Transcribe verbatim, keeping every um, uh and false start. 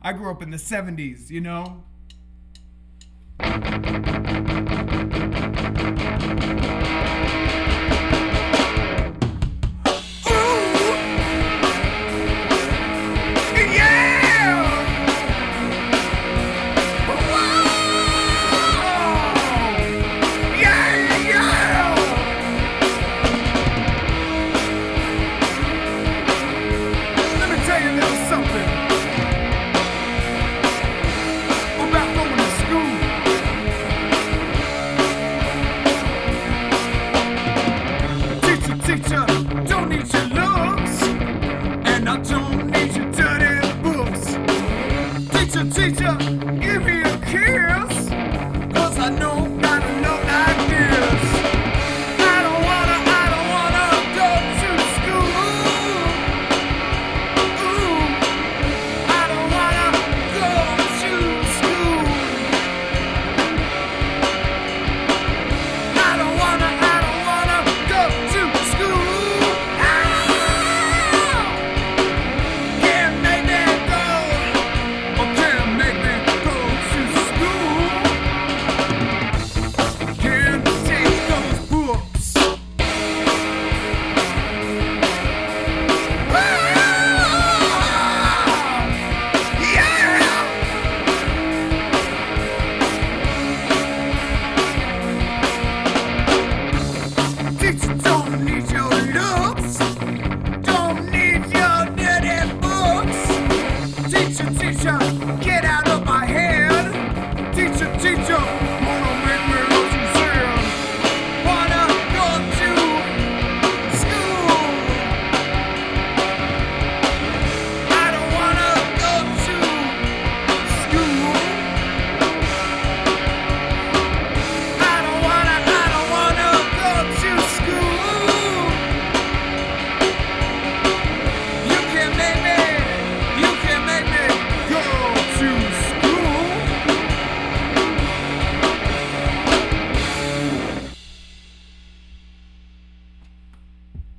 I grew up in the seventies, you know? Teacher, don't need your looks, and I don't need your dirty books. Teacher, teacher, give me a kiss, cause I know how to look like this. I don't wanna, I don't wanna go to school. Ooh, I don't wanna go to school. I don't wanna, I don't wanna go to school. Teacher, don't need your looks, don't need your dirty books. Teacher, teacher, get out of my